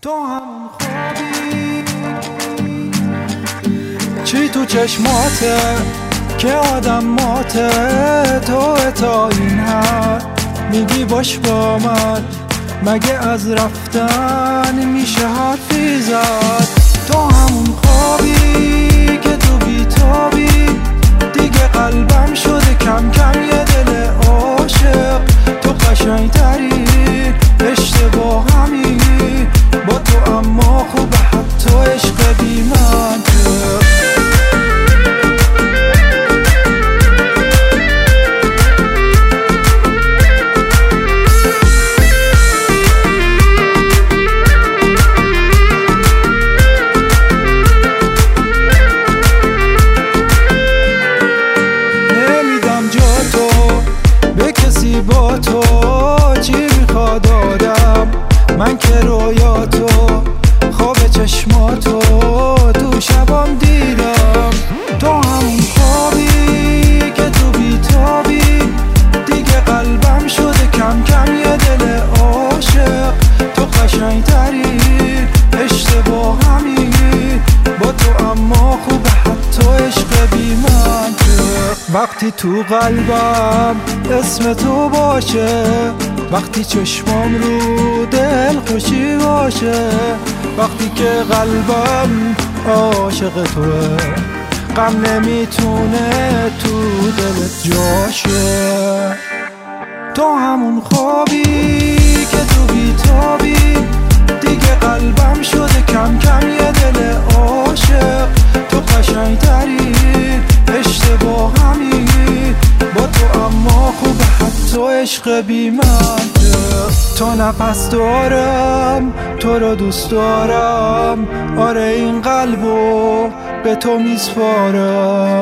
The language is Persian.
تو همون خوابی چی تو چشماته که آدم ماته، تو تا این حد میگی باش با من، مگه از رفتن میشه حرفی زد؟ تو همون خوابی که تو بیتابی، دیگه قلبم شده کم کم یه دل عاشق. تو قشنگتری اشتباه همی با تو، اما خوبه حتی عشق بی منطق. با تو چی میخواد آدم، من که رویاتو خواب چشماتو تو شبام دیدم. تو همون خوابی که تو بیتابی، دیگه قلبم شده کم کم یه دل عاشق. تو قشنگتری اشتباه همی با تو، اما خوبه حتی عشق بی منطق. وقتی تو قلبم اسم تو باشه، وقتی چشمام رو دل خوشی باشه، وقتی که قلبم عاشق توه، غم نمیتونه تو دلت جاشه. تو همون خوابی که تو بیتابی، دیگه قلبم شده کم کم یه دل عاشق. تو قشنگتری اشتباه همی با تو، اما خوبه حتی عشق بی منطق. تو نفس دارم، تو رو دوست دارم، آره این قلبو به تو میسپارم.